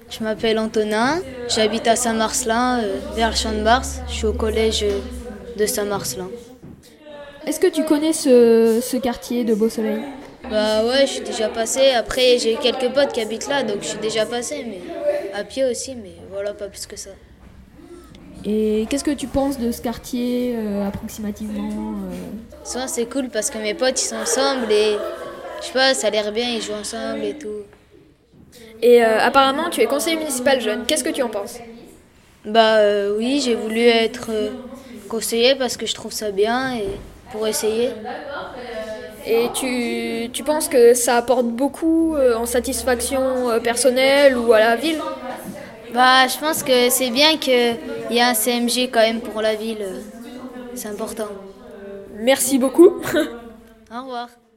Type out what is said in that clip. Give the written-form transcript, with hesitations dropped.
Je m'appelle Antonin, j'habite à Saint-Marcelin, vers le Champ de Mars. Je suis au collège de Saint-Marcelin. Est-ce que tu connais ce quartier de Beau-Soleil ? Bah ouais, je suis déjà passée. Après, j'ai quelques potes qui habitent là, donc je suis déjà passée, mais à pied aussi, mais voilà, pas plus que ça. Et qu'est-ce que tu penses de ce quartier approximativement Souvent, c'est cool parce que mes potes, ils sont ensemble et je sais pas, ça a l'air bien, ils jouent ensemble et tout. Et apparemment, tu es conseiller municipal jeune. Qu'est-ce que tu en penses ? Bah oui, j'ai voulu être conseiller parce que je trouve ça bien et pour essayer. Et tu penses que ça apporte beaucoup en satisfaction personnelle ou à la ville ? Bah, je pense que c'est bien qu'il y ait un CMG quand même pour la ville. C'est important. Merci beaucoup. Au revoir.